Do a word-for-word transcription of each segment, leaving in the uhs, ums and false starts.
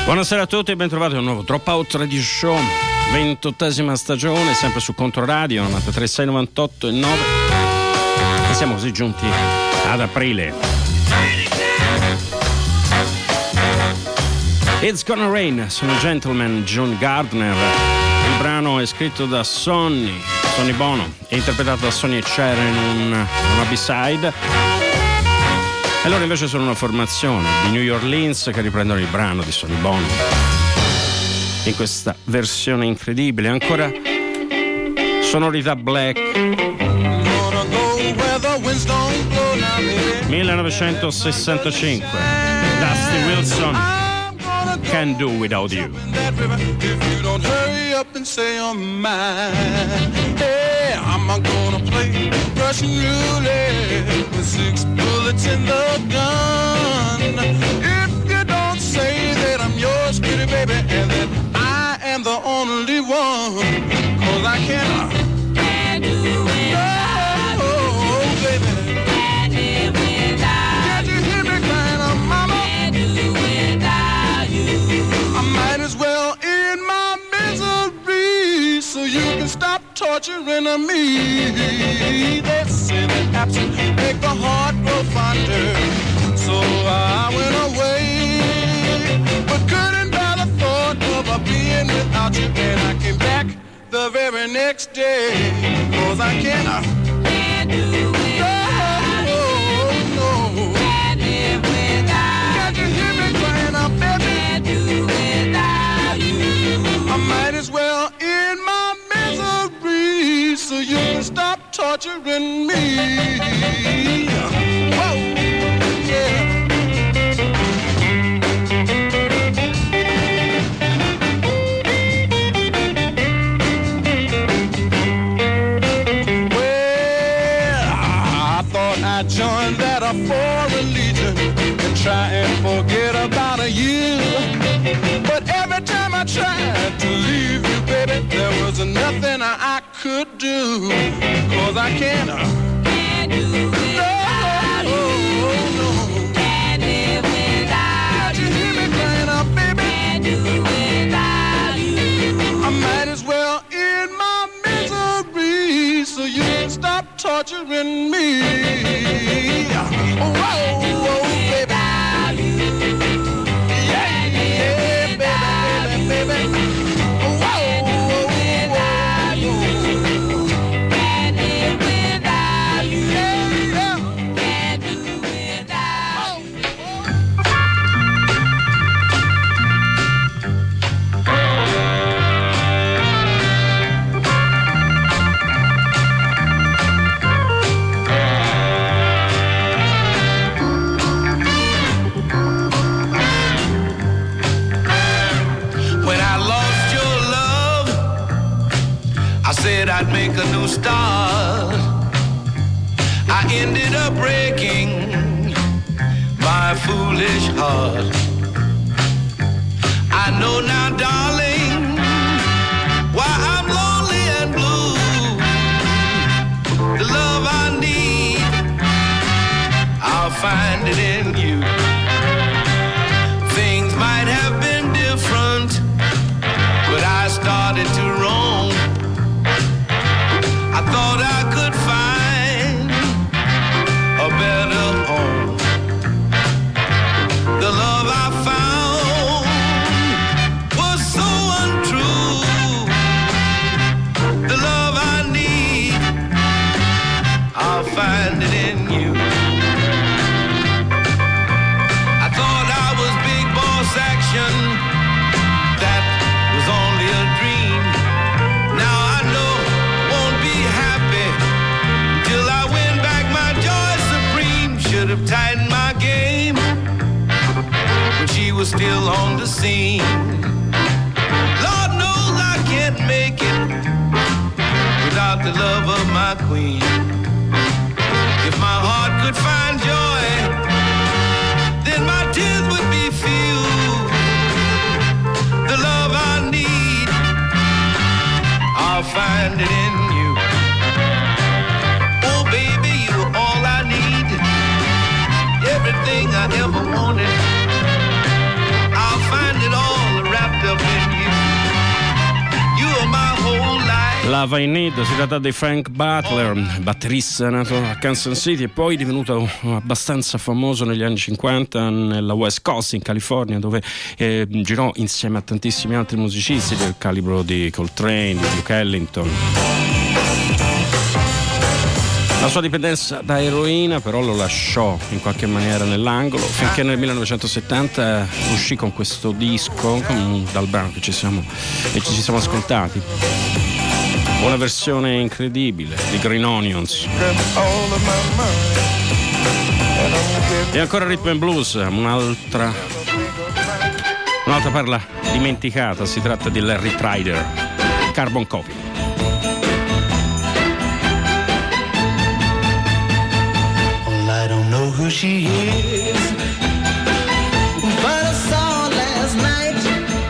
Buonasera a tutti e bentrovati a un nuovo Dropout Radio Show, ventottesima stagione, sempre su Controradio novantatré sei novantotto e nove. E siamo così giunti ad aprile. It's Gonna Rain, sono Gentleman, John Gardner. Il brano è scritto da Sonny, Sonny Bono, è interpretato da Sonny e Cher in un, una B-side. E loro invece sono una formazione di New Orleans che riprendono il brano di Sonny Bono in questa versione incredibile, ancora sonorità black. millenovecentosessantacinque, Dusty Wilson, Can't Do Without You. I'm gonna play Russian roulette with six bullets in the gun. If you don't say that I'm yours, pretty baby, and that I am the only one, 'cause I can't, can't do without oh, baby. Can't live without. Can't you hear me crying out, mama? Can't do without you. I might as well end my misery so you can stop torturing me. They say that absence make the heart grow fonder. So I went away, but couldn't bear the thought of being without you. And I came back the very next day, 'cause I can't, can't do without you. No, no. Can't live without. Can't you hear me crying out, baby? Can't do without you. I might as well end my misery so you can stop torturing me. Whoa, yeah. Well, I thought I'd join that a foreign legion and try and forget about a year. But every time I tried to leave you, baby, there was nothing I, I could do, 'cause I can't, can't do without no, you. No. Can't live without you. Can't you hear me crying out, baby? Can't do without you. I might as well end my misery so you can stop torturing me. Whoa, whoa, baby. Yeah, yeah, baby, baby, baby. I'd make a new start. I ended up breaking my foolish heart. I know now, darling, why I'm lonely and blue. The love I need, I'll find it in you. Things might have been different, but I started to roam. I thought I could find a better home. The love I found was so untrue. The love I need, I'll find it in you. I thought I was big boss action. That was only a dream. Now I know till I win back my joy supreme. Should have tightened my game when she was still on the scene. Lord knows I can't make it without the love of my queen. If my heart could find joy, then my tears would be few. The love I need, I'll find it in you. Oh baby, you're all I need. Everything I ever wanted, I'll find it all Love I Need, si tratta di Frank Butler, batterista nato a Kansas City e poi divenuto abbastanza famoso negli anni cinquanta nella West Coast in California, dove eh, girò insieme a tantissimi altri musicisti del calibro di Coltrane, di Duke Ellington. La sua dipendenza da eroina però lo lasciò in qualche maniera nell'angolo, finché nel millenovecentosettanta uscì con questo disco, con, dal brano che ci siamo, che ci siamo ascoltati. Una versione incredibile di Green Onions. E ancora Rhythm and Blues, un'altra un'altra perla dimenticata, si tratta di Larry Trider, Carbon Copy. Well, I don't know who she is, but I saw last night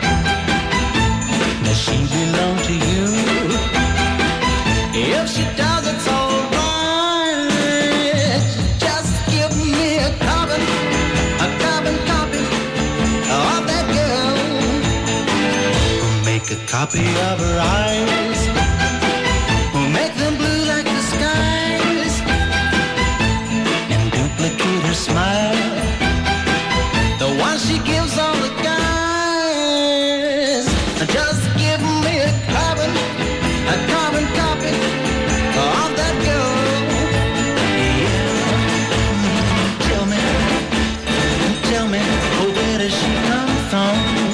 that she belonged to you. If she does, it's all right. Just give me a carbon, a carbon copy of that girl. Make a copy of her eyes, make them blue like the skies, and duplicate her smile, the one she gives all the guys. Just give me a carbon, a carbon copy of that girl. Yeah. Tell me, tell me, oh, where does she come from?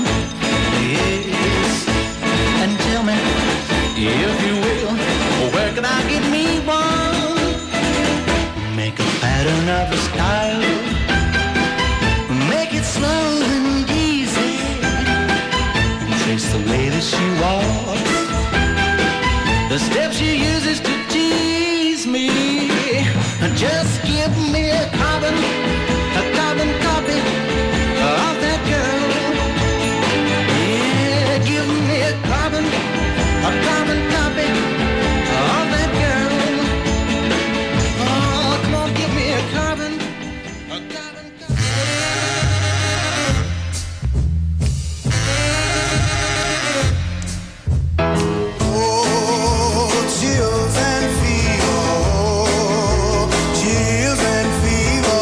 Yes. And tell me, if you will, oh, where can I get me one? Make a pattern of a style, make it slow and easy, and trace the way that she walks, the steps she uses to tease me. Just give me a carbon, a carbon copy of that girl. Yeah, give me a carbon, a carbon copy of that girl. Oh, come on, give me a carbon, a carbon copy. Chills and fever, chills and fever,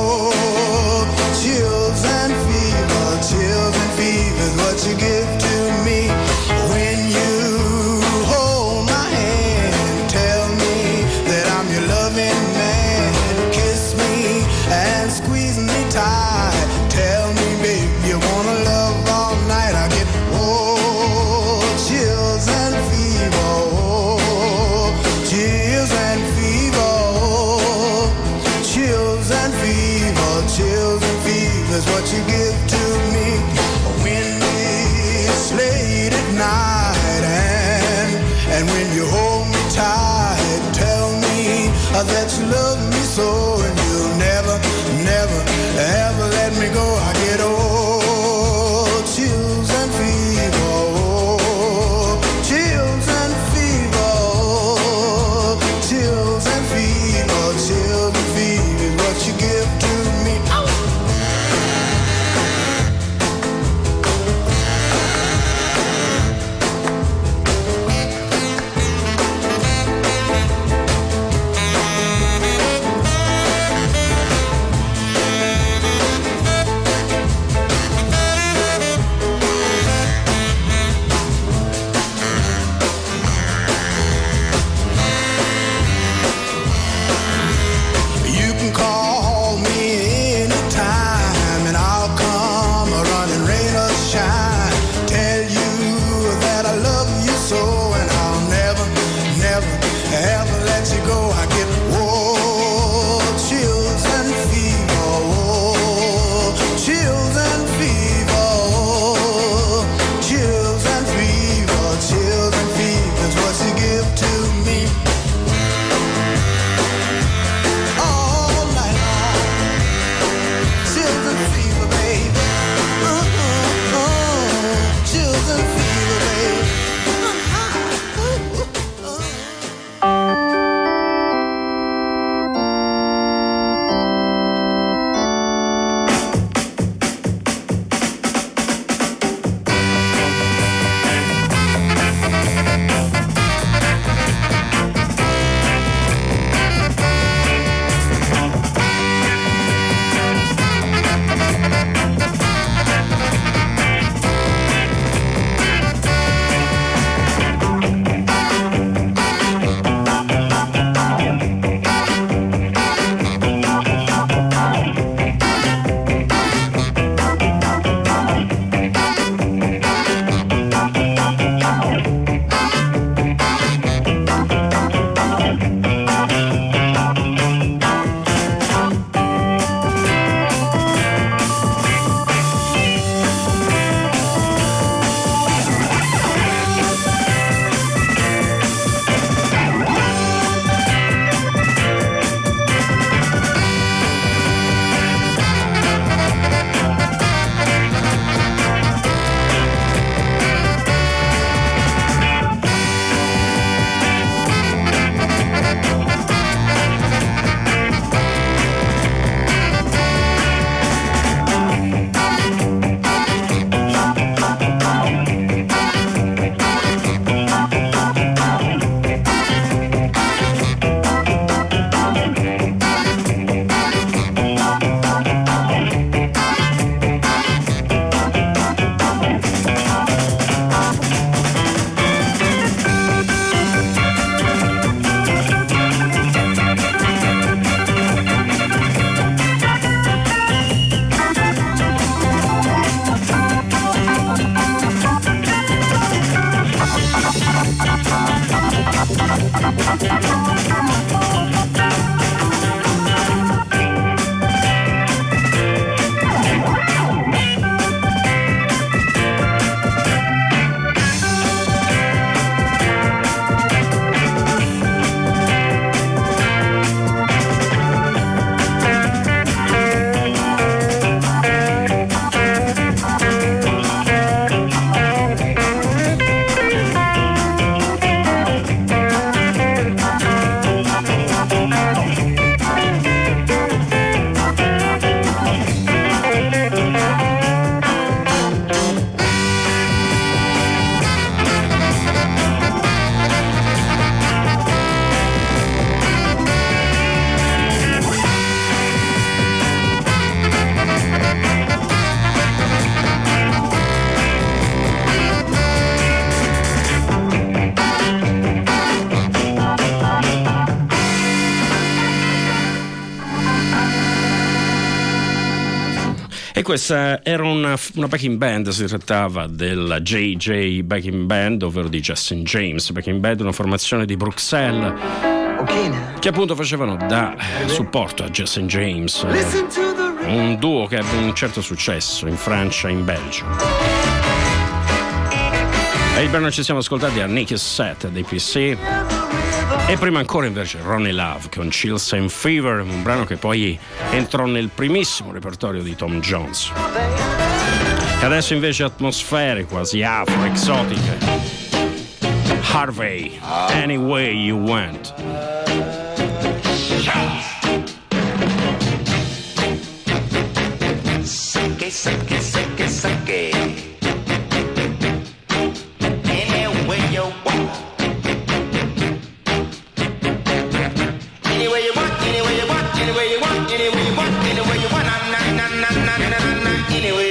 chills and fever, chills and fever is what you give to me when you hold my hand. Tell me that I'm your loving man. Kiss me and squeeze me tight. Tell me, babe, you wanna love all night. I get oh, chills and fever, chills and fever, chills and fever, chills and fever is what you give to me when it's late at night, and and when you hold me tight. Tell me uh, that you love me so, and you'll never, never, ever let me go. I get old, chills and fever, chills and fever, chills and fever, chills and fever is what you give to me. Ow! E questa era una, una backing band, si trattava della J J Backing Band, ovvero di Justin James Backing Band, una formazione di Bruxelles che appunto facevano da supporto a Justin James, un duo che ebbe un certo successo in Francia e in Belgio. E il brano ci siamo ascoltati a Nicky Set dei P C, e prima ancora invece Ronnie Love con Chills and Fever, un brano che poi entrò nel primissimo repertorio di Tom Jones. E adesso invece atmosfere quasi afro-esotiche. Harvey, Anyway You Went. Sucky, sucky, sucky, sucky. Anyway you want. Anyway you want, anyway you want, anyway you want, anyway you want, anyway you want, na na na na na na na anyway.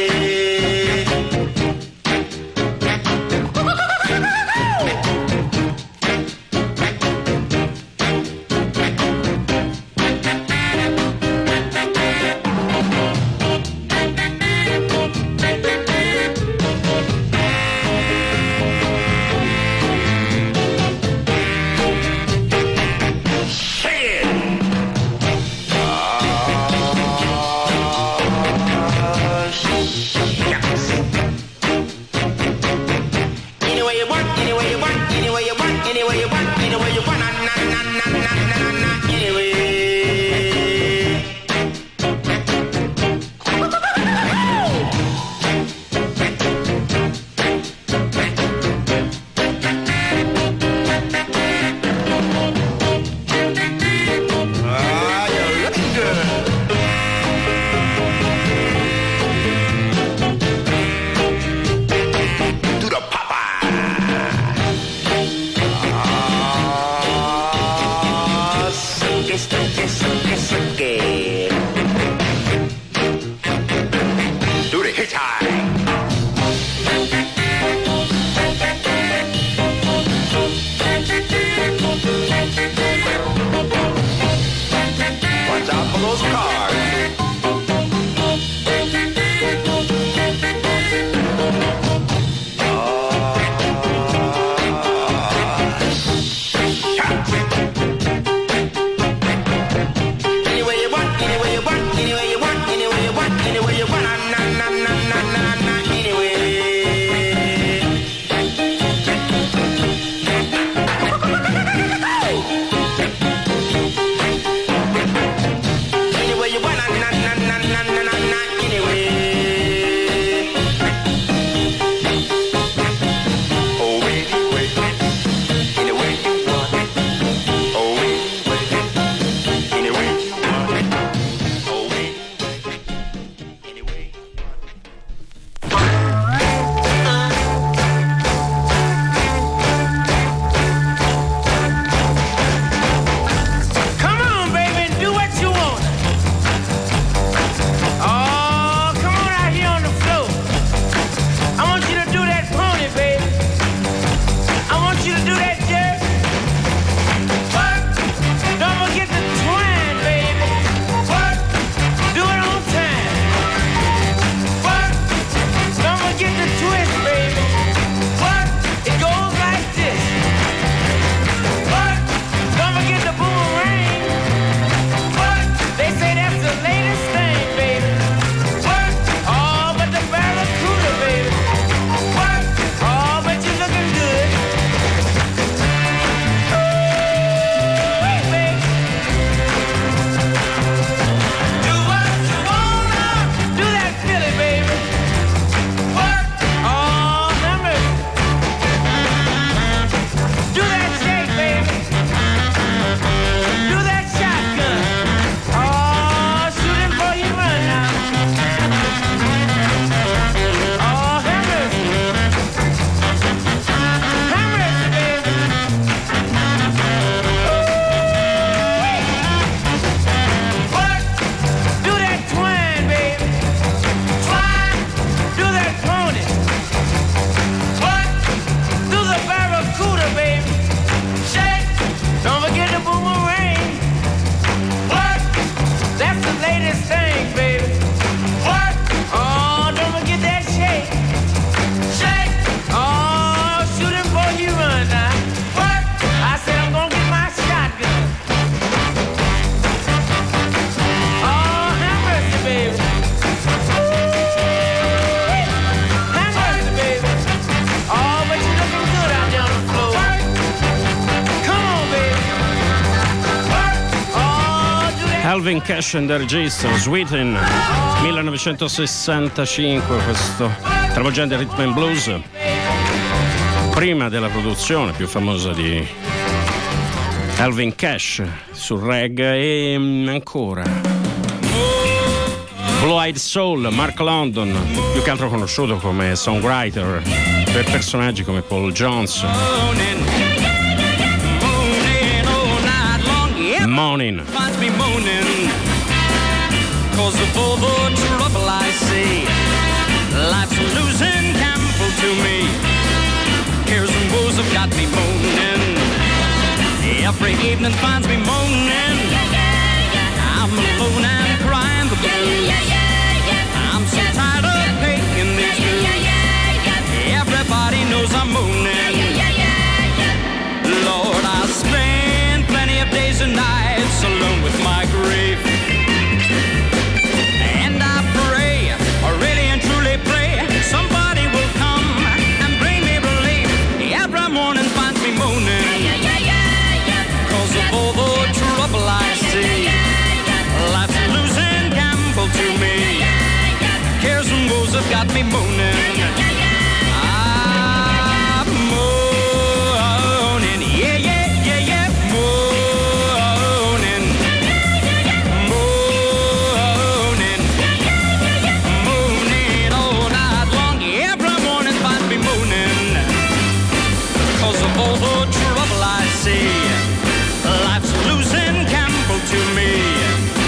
Alvin Cash and the Register, Sweetin, millenovecentosessantacinque, questo travolgente rhythm and blues, prima della produzione più famosa di Alvin Cash sul reggae. E ancora Blue Eyed Soul, Mark London, più che altro conosciuto come songwriter per personaggi come Paul Jones. Morning. Finds me moaning, cause of all the trouble I see. Life's losing gamble to me. Cares and woes have got me moaning. Every evening finds me moaning. I'm alone and crying the blues. I'm so tired of paying these dues. Everybody knows I'm moaning. Lord, I spend plenty of days and nights alone with my grief. And I pray, I really and truly pray, somebody will come and bring me relief. Every morning finds me moaning, cause of all the trouble I see. Life's a losing gamble to me. Cares and woes have got me moaning. I'm moaning, yeah, yeah, yeah, yeah, moaning. Moaning, moaning all night long. Every morning finds me moaning, cause of all the trouble I see. Life's a losing gamble to me.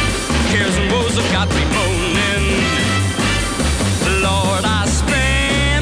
Cares and woes have got me moaning. Lord, I spend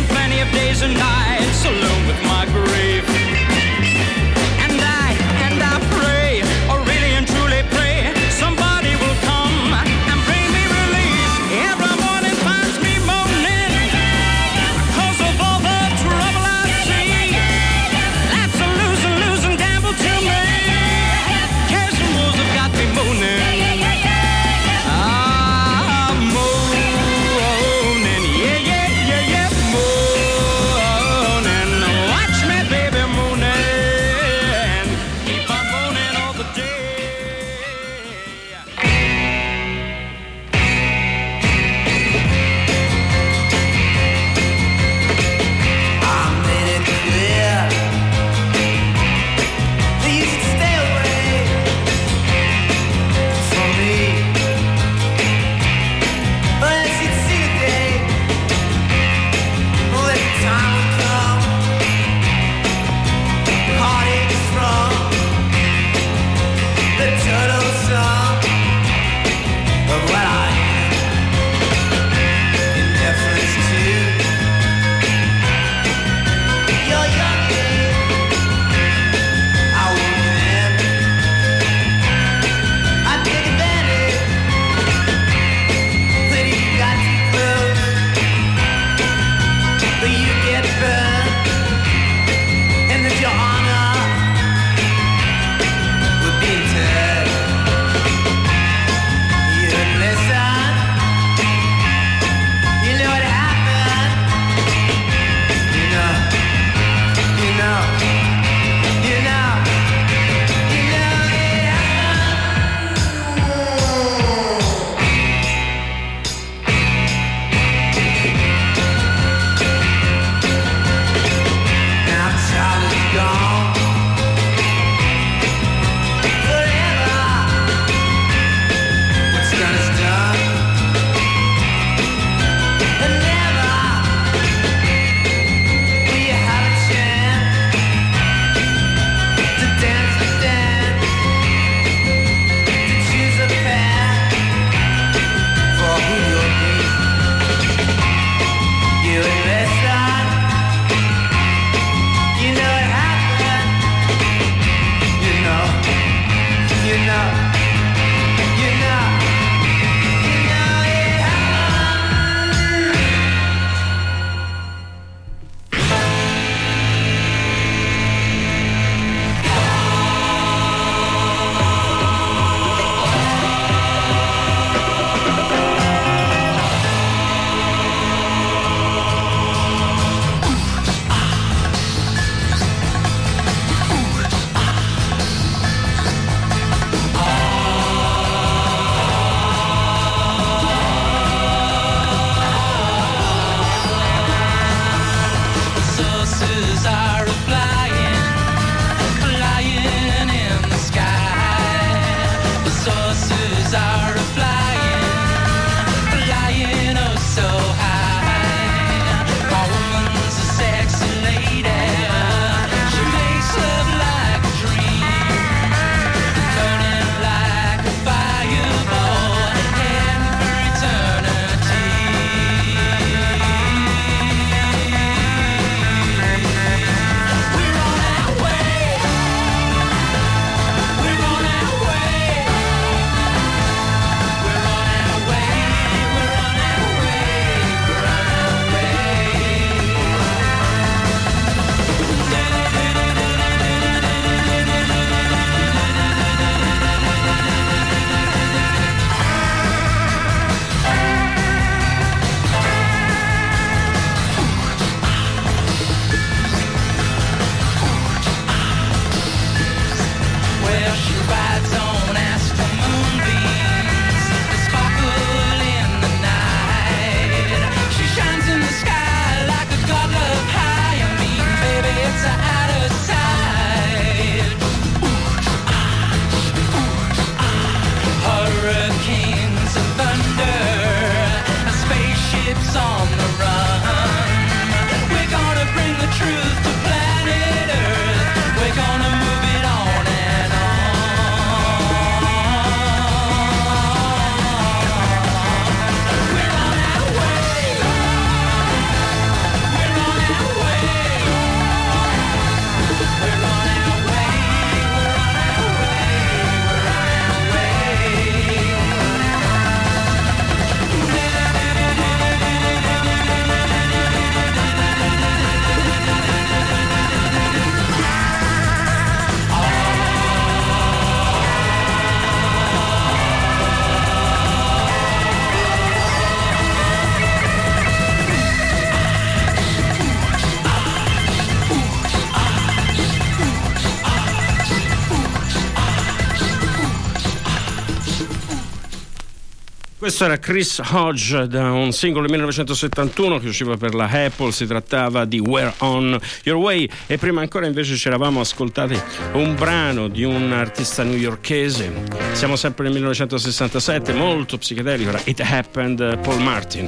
Questo era Chris Hodge da un singolo millenovecentosettantuno che usciva per la Apple, si trattava di We're On Your Way, e prima ancora invece ci eravamo ascoltati un brano di un artista newyorkese, siamo sempre nel millenovecentosessantasette, molto psichedelico, era It Happened, Paul Martin,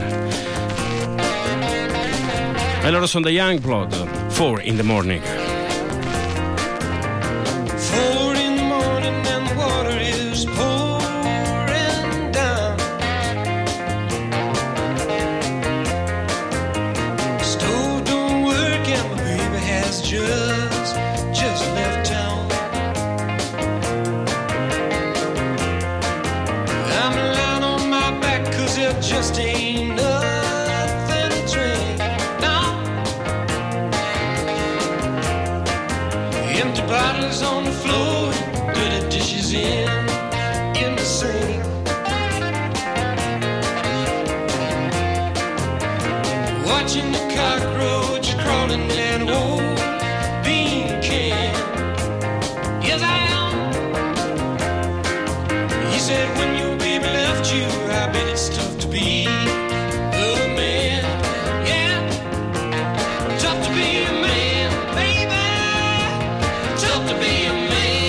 e loro sono The Youngblood, Four in the Morning. Four in the morning and the water is pouring down. Stove don't work and my baby has just, just left town. I'm lying on my back cause there just ain't nothing to drink. No. Empty bottles on the floor, dirty dishes in, in the sink. Watching the cockroach crawling in an old bean can. Yes, I am. He said when your baby left you, I bet it's tough to be a man. Yeah, tough to be a man, baby. Tough to be a man.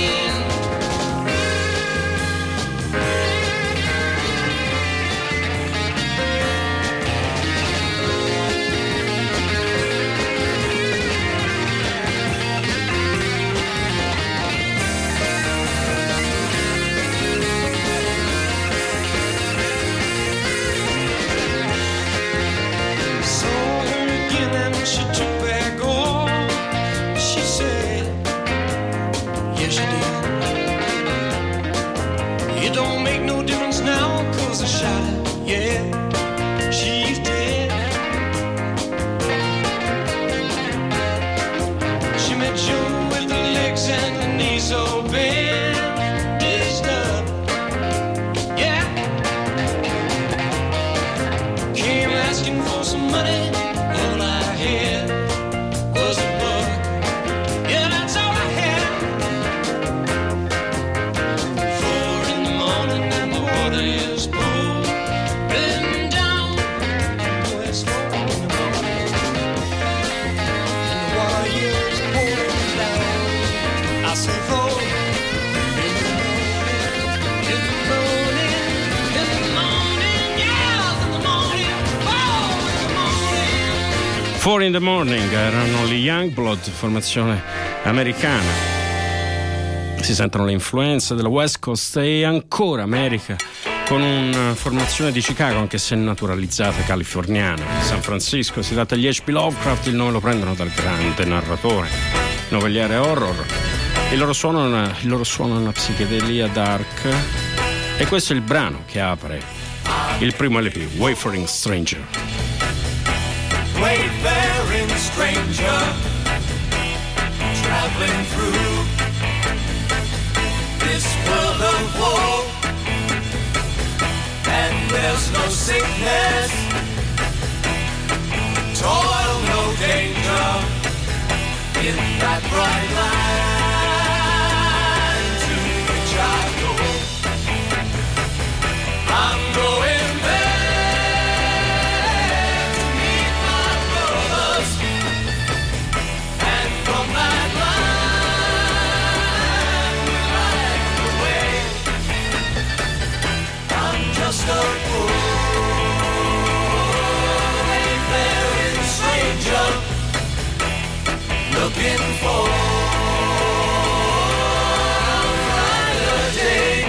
Saw her again and she took back all she said. Yeah, she did. It don't make no difference now, cause I shot her, yeah, she's dead. She met Joe with the legs and the knees all bandaged up, yeah. Came asking for some money, all I had was a buck. Yeah, that's all I had. Four in the morning and the water is pouring down. Oh, it's four in the morning and the water is pouring down. I say four in the morning, in the morning, in the morning, yeah, in the morning, four in the morning. Four in the Morning erano gli Youngblood, formazione americana. Si sentono le influenze della West Coast e ancora America, con una formazione di Chicago, anche se naturalizzata californiana. San Francisco, si tratta degli H P Lovecraft, il nome lo prendono dal grande narratore, novelliere horror. Il loro suono è una, il loro suono è una psichedelia dark, e questo è il brano che apre il primo L P, Wayfaring Stranger. Wayfaring stranger, traveling through this world of woe, and there's no sickness, toil, no danger in that bright land to which I go. I'm going there. Just a poor wayfaring stranger looking for a brighter day.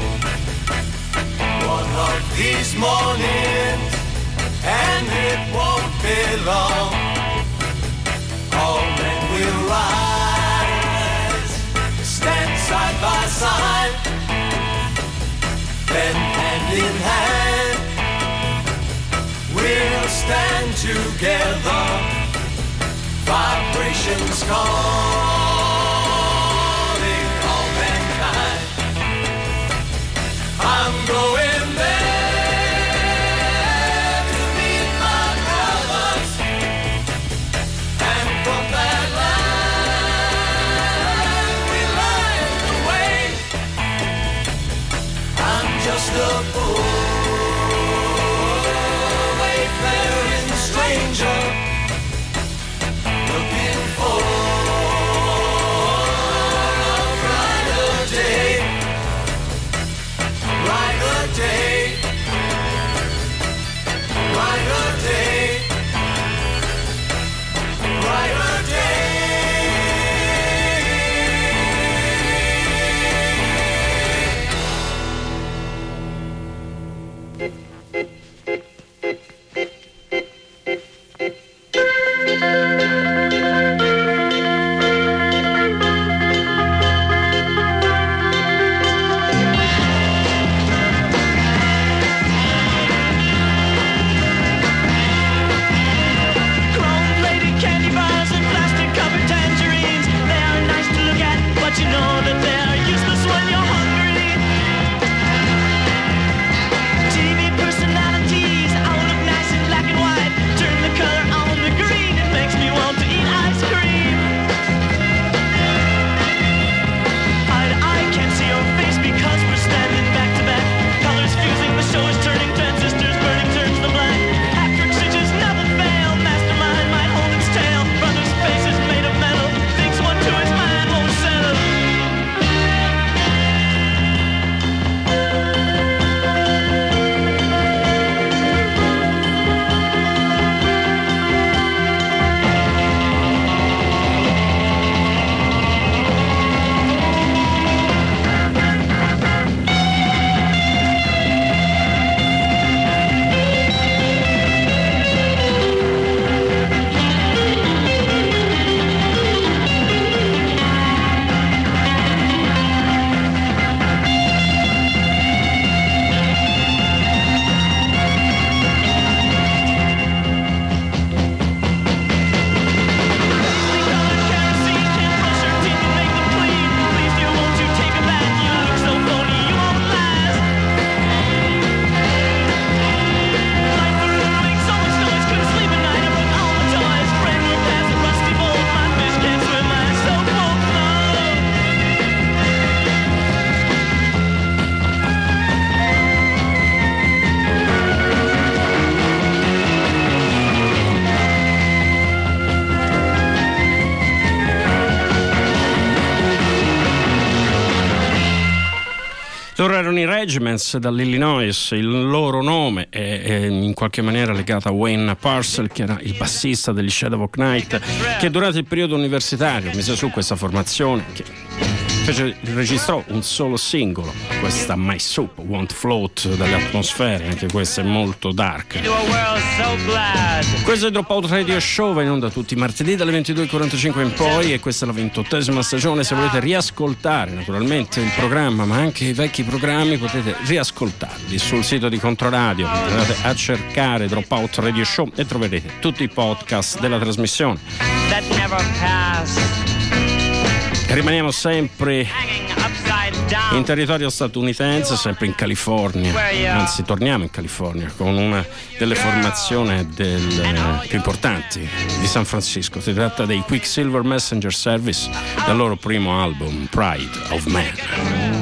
One of these mornings, and it won't be long, all men will rise, stand side by side, then hand in hand, we'll stand together, vibrations calling all mankind. I'm going there to meet my brothers, and from that land we light the way. I'm just a fool. erano i Regiments dall'Illinois, il loro nome è, è in qualche maniera legato a Wayne Purcell, che era il bassista degli Shadow of Night, che durante il periodo universitario mise su questa formazione che fece, registrò un solo singolo, questa My Soup Won't Float, dalle atmosfere, anche questa è molto dark. Questo è Dropout Radio Show, va in onda tutti i martedì dalle ventidue e quarantacinque in poi, e questa è la ventottesima stagione. Se volete riascoltare naturalmente il programma, ma anche i vecchi programmi, potete riascoltarli sul sito di Controradio. Andate a cercare Dropout Radio Show e troverete tutti i podcast della trasmissione. That never passed. Rimaniamo sempre in territorio statunitense, sempre in California, anzi torniamo in California con una delle formazioni del, più importanti di San Francisco. Si tratta dei Quicksilver Messenger Service, dal loro primo album Pride of Man.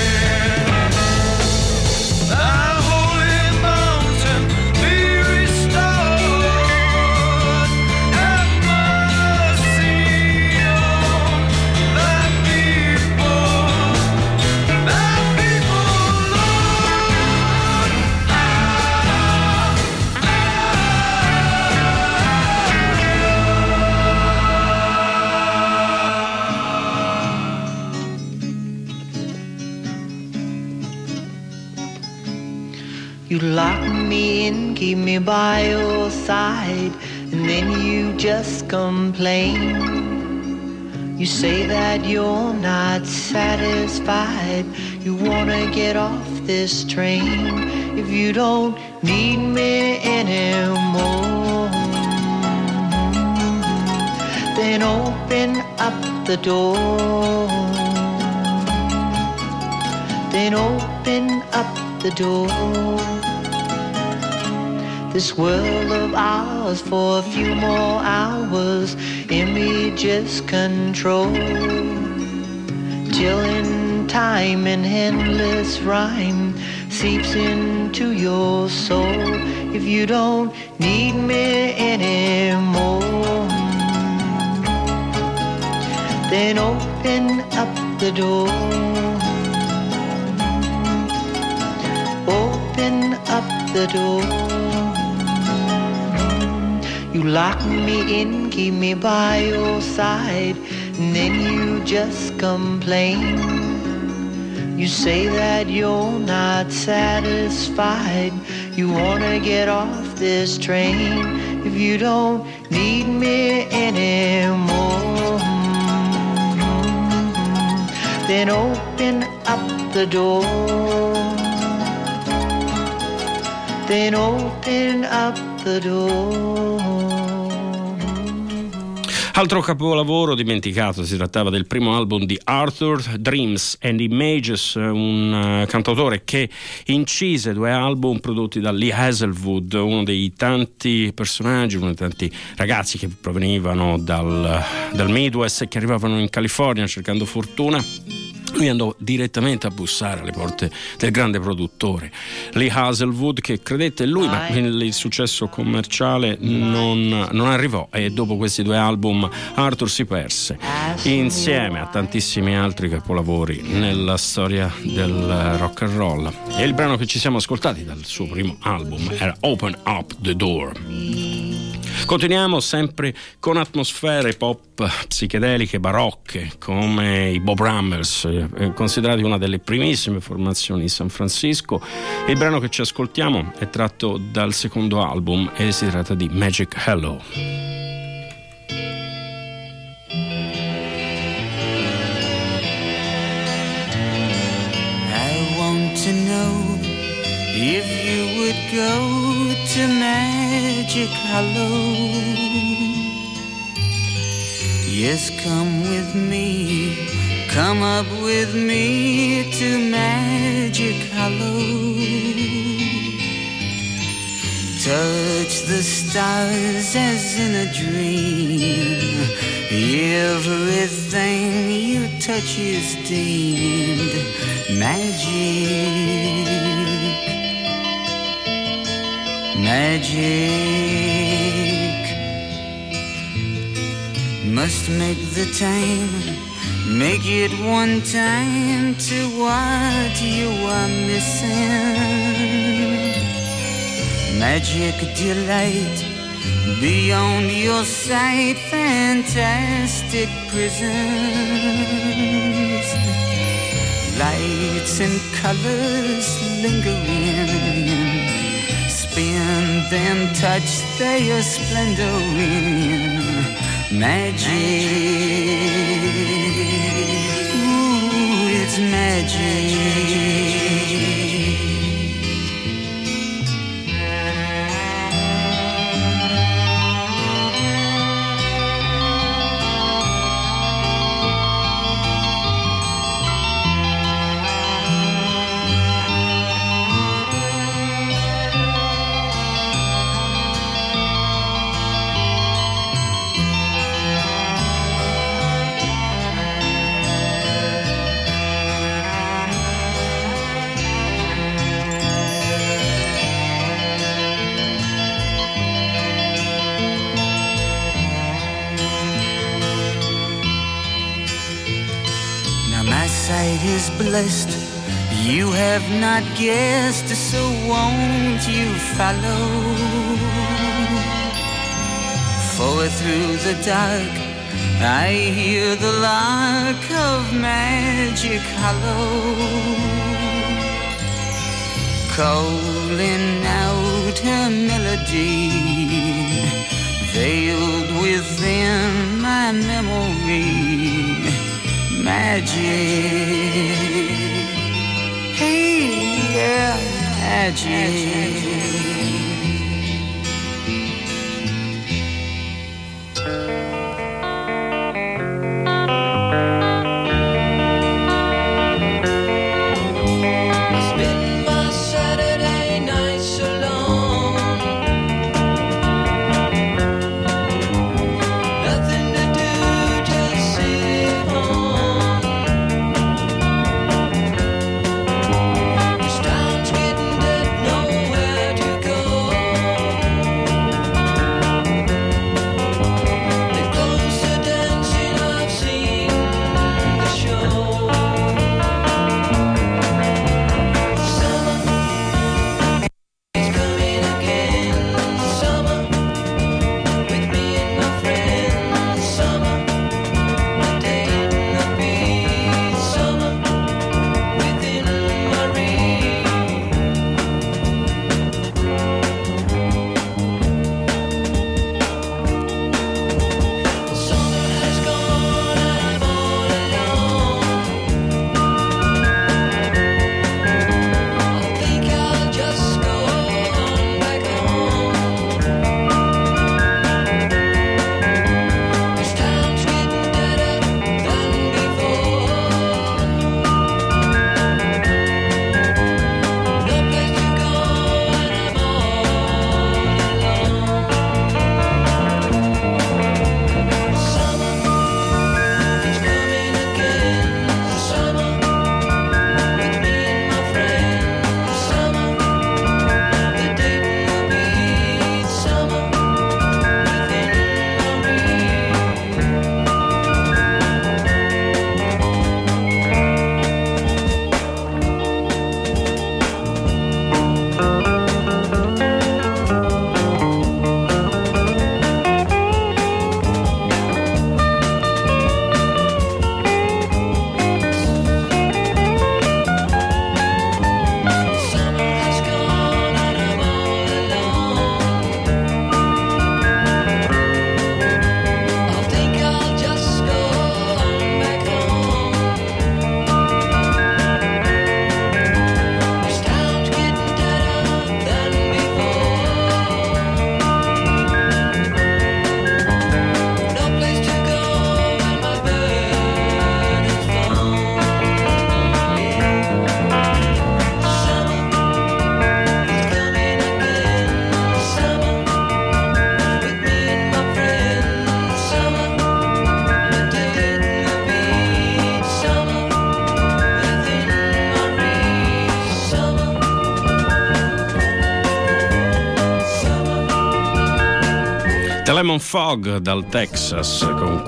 Restored. You lock me in, keep me by your side, and then you just complain. You say that you're not satisfied, you wanna get off this train. If you don't need me anymore, then open up the door. Then open up the door. This world of ours for a few more hours, images control, till in time an endless rhyme seeps into your soul. If you don't need me anymore, then open up the door. Open up the door. You lock me in, keep me by your side, and then you just complain. You say that you're not satisfied, you wanna get off this train. If you don't need me anymore, then open up the door. Then open up the door. Altro capolavoro dimenticato, si trattava del primo album di Arthur, Dreams and Images, un uh, cantautore che incise due album prodotti da Lee Hazelwood, uno dei tanti personaggi, uno dei tanti ragazzi che provenivano dal, dal Midwest e che arrivavano in California cercando fortuna. Lui andò direttamente a bussare alle porte del grande produttore Lee Hazelwood, che credette in lui, ma il successo commerciale non, non arrivò, e dopo questi due album Arthur si perse insieme a tantissimi altri capolavori nella storia del rock and roll. E il brano che ci siamo ascoltati dal suo primo album era Open Up the Door. Continuiamo sempre con atmosfere pop psichedeliche barocche come i Bob Ramblers, eh, considerati una delle primissime formazioni di San Francisco. Il brano che ci ascoltiamo è tratto dal secondo album e si tratta di Magic Hello. I want to know if you would go to Magic Hollow. Yes, come with me, come up with me to Magic Hollow. Touch the stars as in a dream. Everything you touch is deemed magic. Magic must make the time, make it one time to what you are missing. Magic delight beyond your sight, fantastic prisons, lights and colors lingering. Spin them, touch their splendor in magic. Ooh, it's magic. Sight is blessed, you have not guessed, so won't you follow? For through the dark I hear the lark of Magic Hollow, calling out a melody veiled within my memory. Magic, hey, yeah, magic. Lemon Fog dal Texas con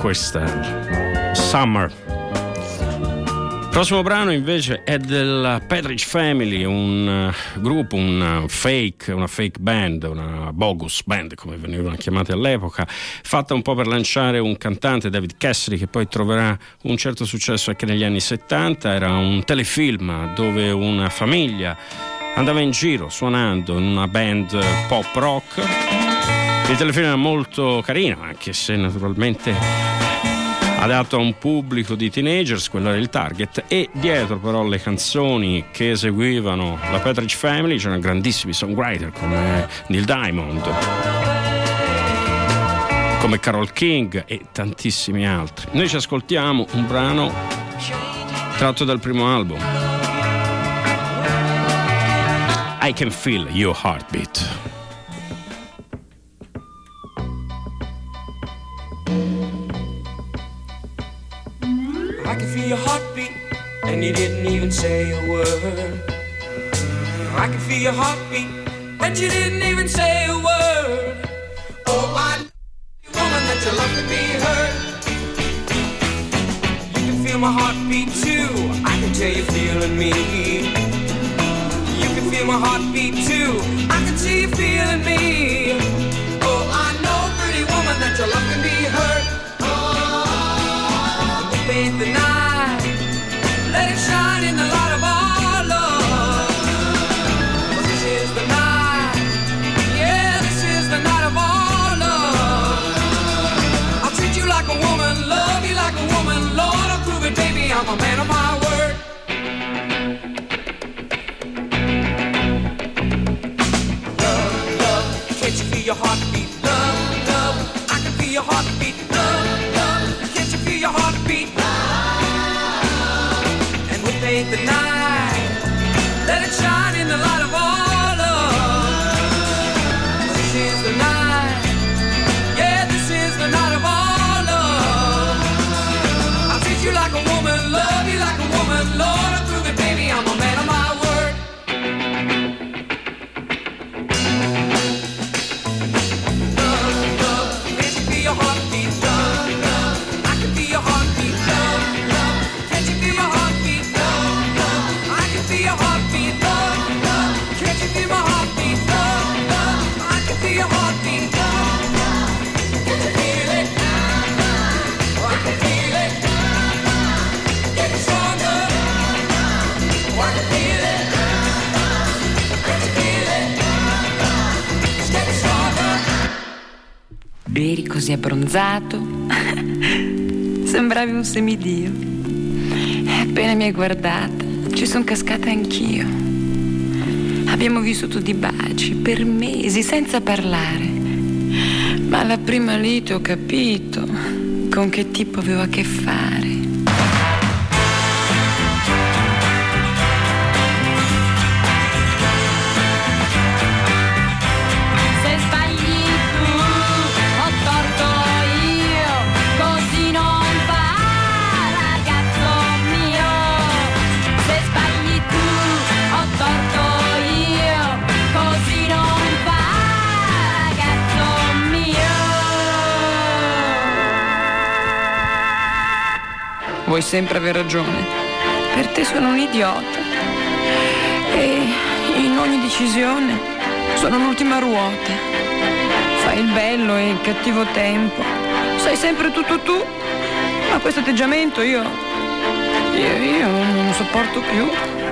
questa Summer. Prossimo brano invece è della Partridge Family, un uh, gruppo, un uh, fake, una fake band, una bogus band come venivano chiamate all'epoca, fatta un po' per lanciare un cantante, David Cassidy, che poi troverà un certo successo anche negli anni settanta. Era un telefilm dove una famiglia andava in giro suonando in una band pop rock. Il telefilm era molto carino, anche se naturalmente adatto a un pubblico di teenagers, quello era il target, e dietro però le canzoni che eseguivano la Partridge Family c'erano grandissimi songwriter come Neil Diamond, come Carole King e tantissimi altri. Noi ci ascoltiamo un brano tratto dal primo album, I Can Feel Your Heartbeat. I can feel your heartbeat, and you didn't even say a word. I can feel your heartbeat, and you didn't even say a word. Oh, I know, woman, that your love can be heard. You can feel my heartbeat too. I can tell you're feeling me. You can feel my heartbeat too. I can see you feeling me. Oh, I know, pretty woman, that your love can be heard. Paint the night, let it shine in the light of our love. your heartbeat? Love, love, can't you feel your heartbeat? And we paint the night, let it shine in the light of our love. This is the night, yeah, this is the night of our love. I'll treat you like a woman, love you like a woman, Lord, I'm through it, baby, I'm a man of my word. Love, love, can't you feel your heartbeat? Love, love, I can feel your heartbeat. Love, love, can't you feel your heartbeat? Love, love, I can feel your heartbeat. Love, love, can't you feel my heartbeat? Love, love, I can feel your heartbeat. Love, love, can't you feel it? Oh, I can feel it. Getting stronger. Oh, I can feel it. Can't you feel it? It's getting stronger. Eri così abbronzato, sembravi un semidio. E appena mi hai guardata, ci sono cascata anch'io. Abbiamo vissuto di baci per mesi senza parlare. Ma alla prima lite ho capito con che tipo avevo a che fare. Se sbagli tu, ho torto io, così non va, ragazzo mio. Se sbagli tu, ho torto io, così non va, ragazzo mio. Vuoi sempre aver ragione. Per te sono un idiota. E in ogni decisione sono l'ultima ruota. Fai il bello e il cattivo tempo. Sai sempre tutto tu. Ma questo atteggiamento io. Io, io non sopporto più.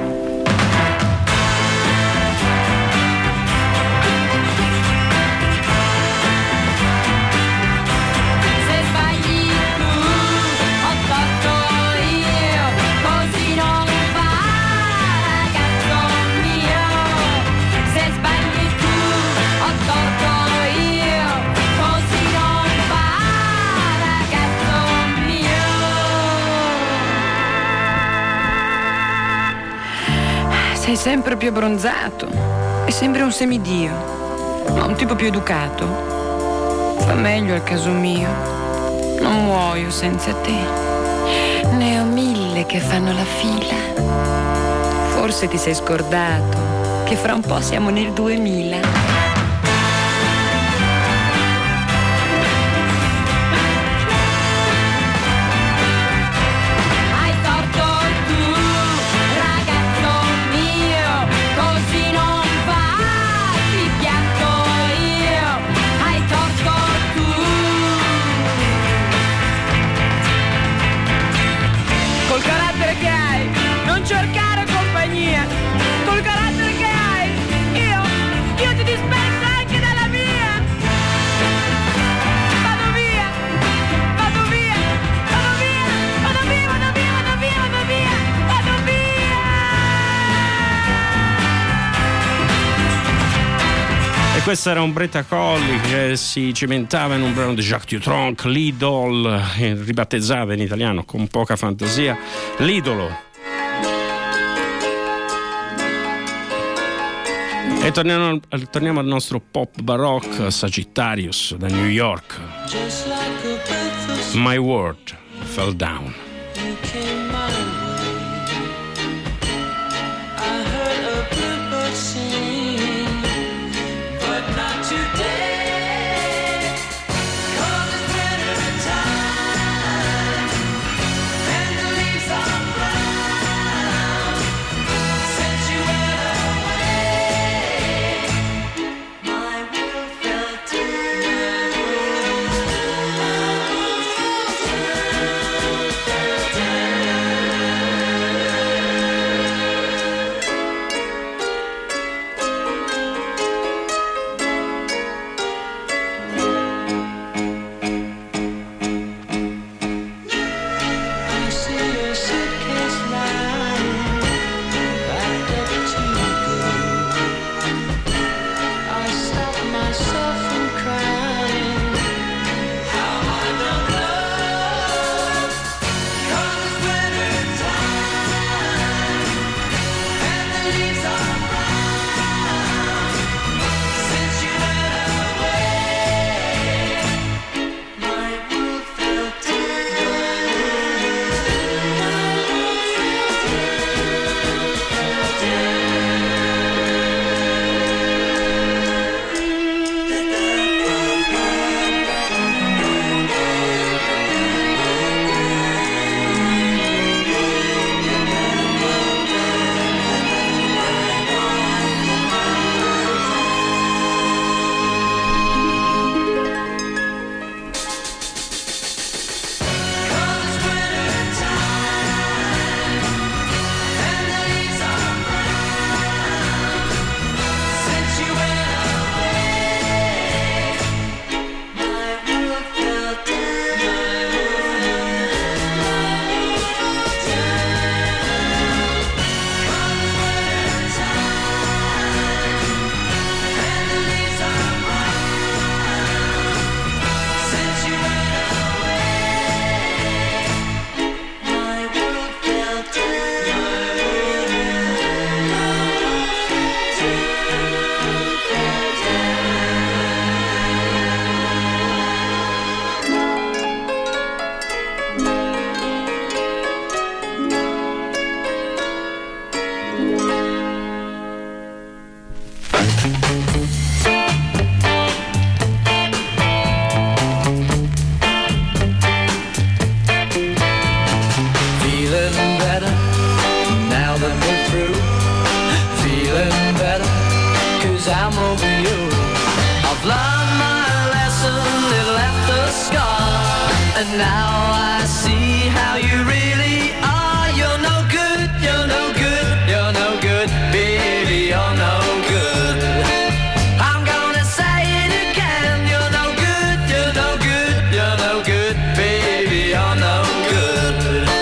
Se sbagli tu, ho torto io, così non va, ragazzo mio. Se sbagli tu, ho torto io, così non va, ragazzo mio. Sei sempre più abbronzato e sembri un semidio, ma un tipo più educato. Fa meglio al caso mio, non muoio senza te. Ne ho mille che fanno la fila. Forse ti sei scordato che fra un po' siamo nel duemila. Hai torto tu, ragazzo mio, così non va, ti pianto io. Hai torto tu. Col carattere che hai, non cercare compagnia. Col carattere che hai, io, io ti dispenso anche dalla mia. Vado via, vado via, vado via, vado via, vado via, vado via, vado via, vado via. E questo era un Bretta Colli che si cimentava in un brano di Jacques Dutronc, l'Idol, eh, ribattezzava in italiano con poca fantasia, l'idolo. E torniamo, torniamo al nostro pop baroque, Sagittarius da New York. Just like a breath of My World Fell Down. you came my way. I heard a bluebird sing, but not today. 'Cause it's winter time, and the leaves are brown. Since you went away, my world fell down. but now I see how you really are. You're no good, you're no good, you're no good, baby, you're no good. I'm gonna say it again, you're no good, you're no good, you're no good, baby, you're no good.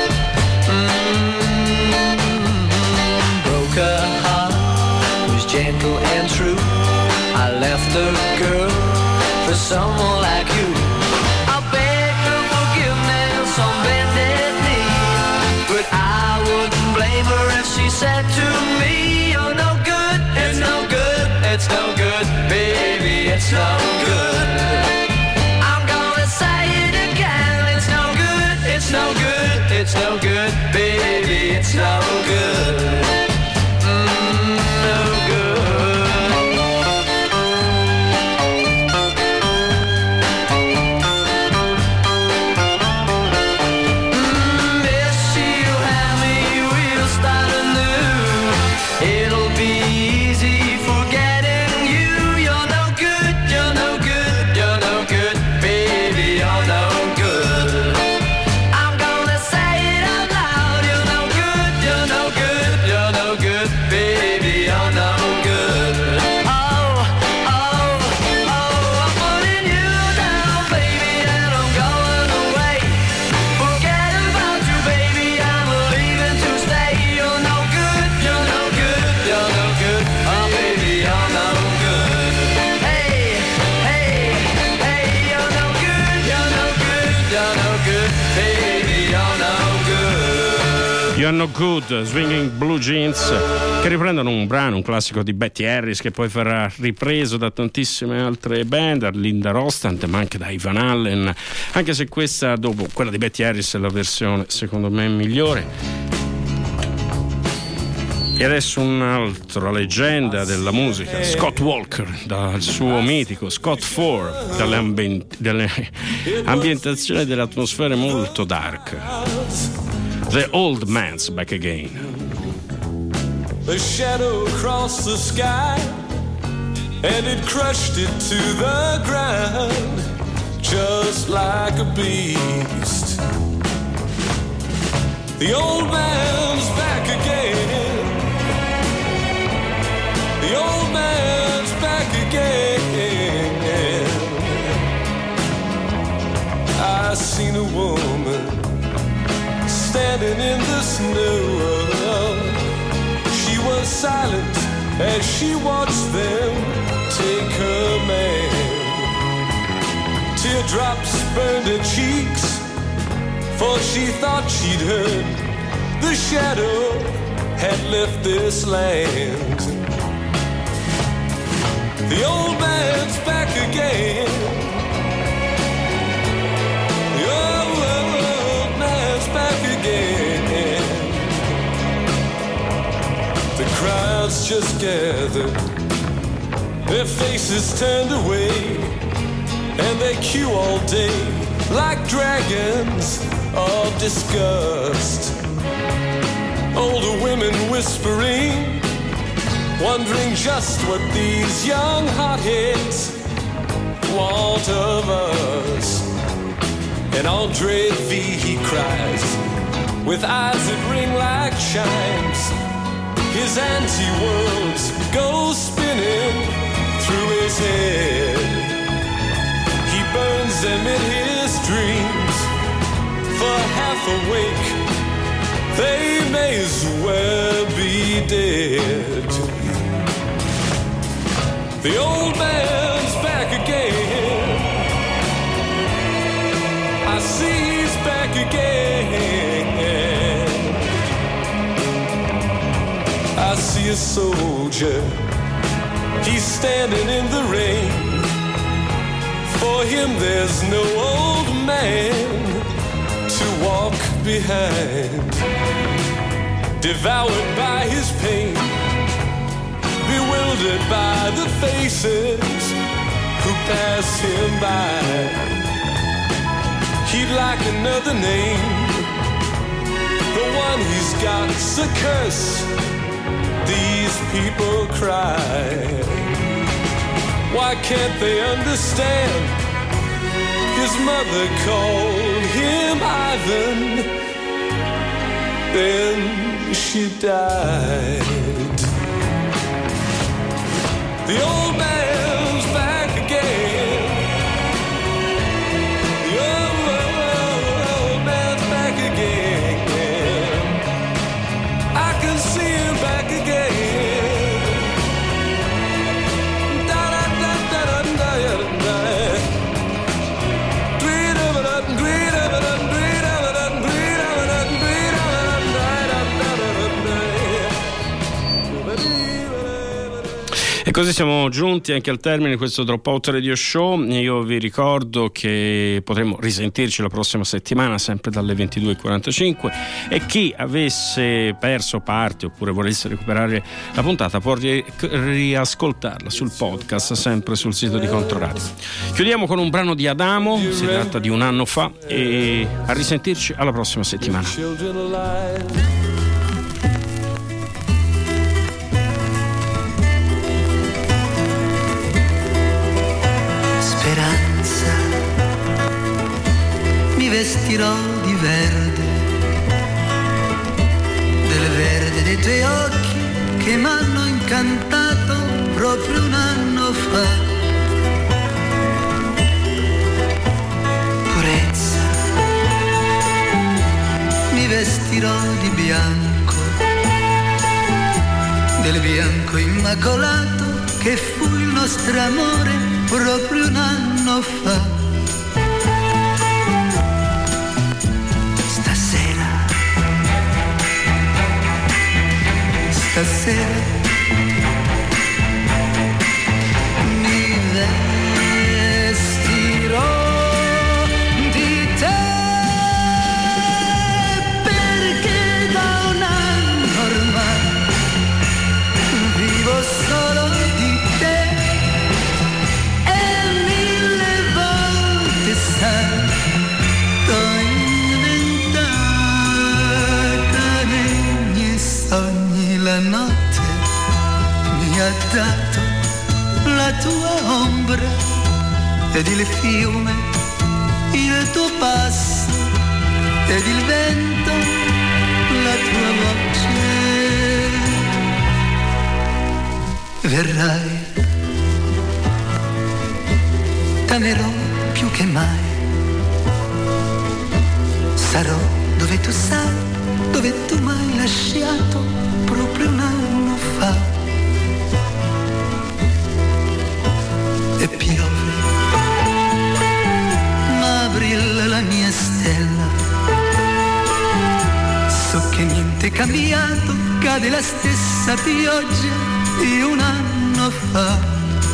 Mm-hmm. Broke her heart, was gentle and true. I left the girl for someone like you. I beg her forgiveness on bended knee, but I wouldn't blame her if she said to me, you're no good, it's no good, it's no good, baby, it's no good. I'm gonna say it again, it's no good, it's no good, it's no good, baby, it's no good. Mm, no good. You're No Good, Swinging Blue Jeans, che riprendono un brano, un classico di Betty Harris, che poi verrà ripreso da tantissime altre band, da Linda Ronstadt, ma anche da Ivan Allen, anche se questa, dopo quella di Betty Harris, è la versione secondo me migliore. E adesso un'altra leggenda della musica, Scott Walker, dal suo mitico Scott Four, dalle, ambient- dalle ambientazioni e delle atmosfere molto dark. The Old Man's Back Again. A shadow crossed the sky and it crushed it to the ground just like a beast. The old man's back again. The old man's back again. I seen a woman standing in the snow. She was silent as she watched them take her man. Teardrops burned her cheeks, for she thought she'd heard the shadow had left this land. The old man's back again. The old man's back again. The crowds just gathered, their faces turned away, and they queue all day like dragons of disgust. Older women whispering, wondering just what these young hotheads want of us. And Andre V, he cries, with eyes that ring like chimes. His anti-worlds go spinning through his head. He burns them in his dreams, for half awake they may as well be dead. The old man's back again. I see he's back again. I see a soldier, he's standing in the rain. For him there's no old man to walk behind. Devoured by his pain, bewildered by the faces who pass him by. He'd like another name, the one he's got's a curse. These people cry. Why can't they understand? His mother called him, Ivan. Then she died. The old man's back again. The old, old, old man's back again. I can see him back again. E così siamo giunti anche al termine di questo Dropout Radio Show. Io vi ricordo che potremo risentirci la prossima settimana sempre dalle ventidue e quarantacinque, e chi avesse perso parte oppure volesse recuperare la puntata può ri- riascoltarla sul podcast sempre sul sito di Controradio. Chiudiamo con un brano di Adamo, si tratta di Un anno fa, e a risentirci alla prossima settimana. Speranza, mi vestirò di verde, del verde dei tuoi occhi che m'hanno incantato proprio un anno fa. Purezza, mi vestirò di bianco, del bianco immacolato che fu il nostro amore proprio un anno fa. Stasera, stasera mi vestirò di te, perché da un anno ormai vivo solo di te. T'ho inventata nei miei sogni, la notte mi ha dato la tua ombra ed il fiume, il tuo passo ed il vento, la tua voce. Verrai, t'amerò più che mai. Sarò dove tu sai, dove tu m'hai lasciato proprio un anno fa. E piove, ma brilla la mia stella. So che niente è cambiato, cade la stessa pioggia di un anno fa.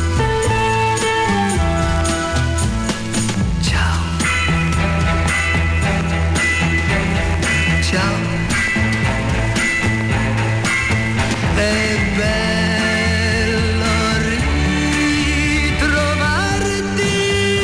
È bello ritrovarti,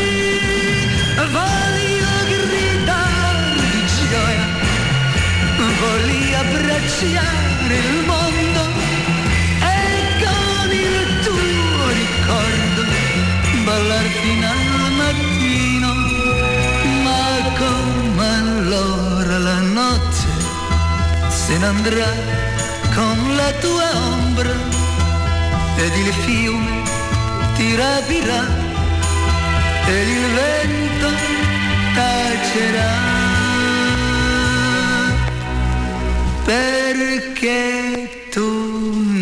voglio gridare di gioia, voglio abbracciare il mondo e con il tuo ricordo ballar fino al mattino, ma come allora la notte se ne andrà con la tua ombra ed il fiume ti rapirà ed il vento tacerà, perché tu